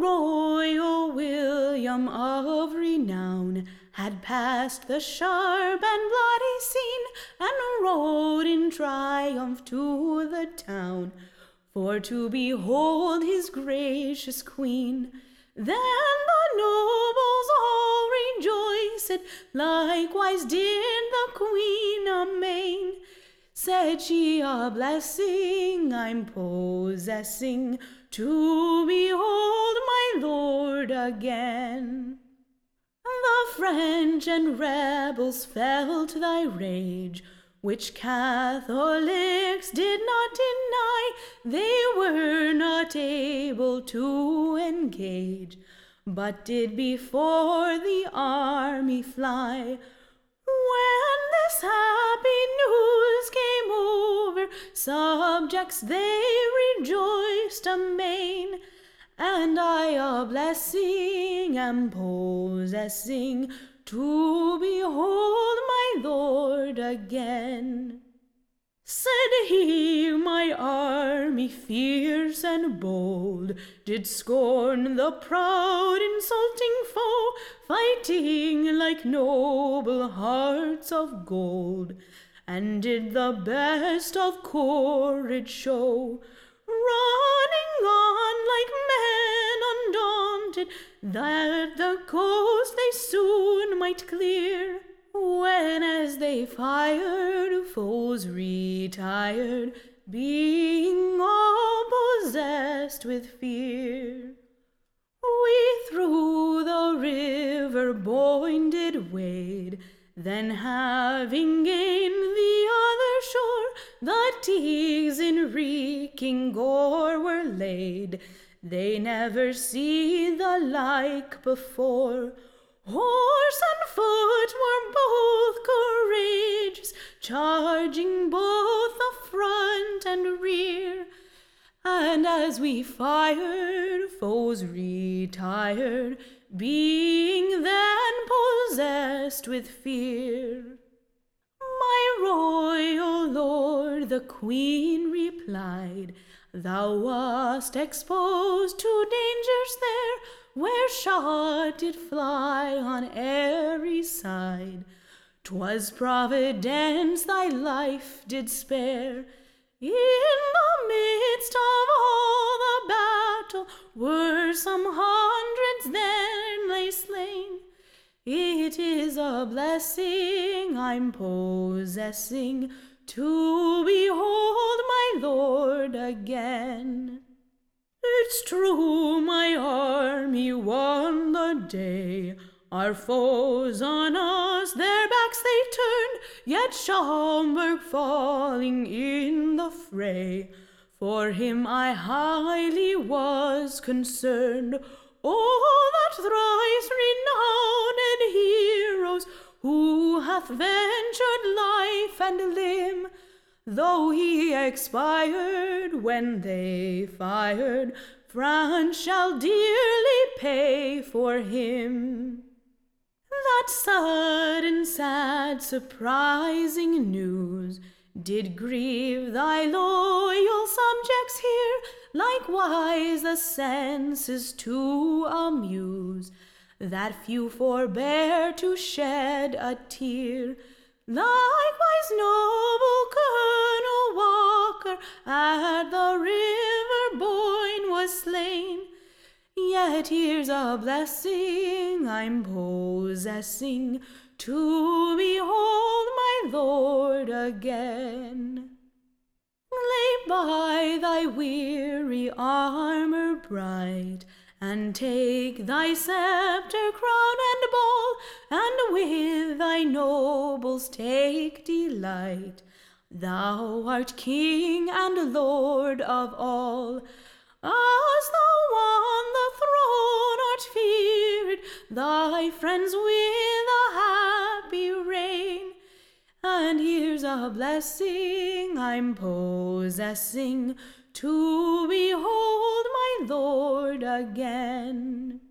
royal William of renown had passed the sharp and bloody scene, and rode in triumph to the town, for to behold his gracious queen. Then the nobles all rejoiced, likewise did the queen amain. Said she, a blessing I'm possessing, to behold my lord again. The French and rebels felt thy rage, which Catholics did not deny. They were not able to engage, but did before the army fly. When this happy news came over, subjects they rejoiced amain. And I a blessing am possessing, to behold my lord again. Said he, my army fierce and bold did scorn the proud insulting foe, fighting like noble hearts of gold, and did the best of courage show, running on like men undaunted, that the coast they soon might clear. When as they fired, foes retired, being all possessed with fear. We through the river Boyne did wade, then having gained the other shore, the Teagues in reeking gore were laid. They never see the like before. Horse and foot were both courageous, charging both the front and rear. And as we fired, foes retired, being then possessed with fear. My royal lord, the queen replied, thou wast exposed to dangers there, where shot did fly on every side. 'Twas Providence thy life did spare. In the midst of all the battle were some hundreds then lay slain. It is a blessing I'm possessing, to behold my lord again. It's true my army won the day, our foes on us their backs they turned, yet Schomberg falling in the fray, for him I highly was concerned. Oh, that thrice renowned heroes, who hath ventured life and limb, though he expired when they fired, France shall dearly pay for him. That sudden, sad, surprising news did grieve thy loyal subjects here, likewise the senses to amuse, that few forbear to shed a tear. Likewise noble Colonel Walker at the river Boyne was slain. Yet here's a blessing I'm possessing, to behold my lord again. Lay by thy weary armor bright, and take thy sceptre, crown, and ball, and with thy nobles take delight. Thou art king and lord of all. As thou on the throne art feared, thy friends with a happy reign. And here's a blessing I'm possessing, to behold my lord again.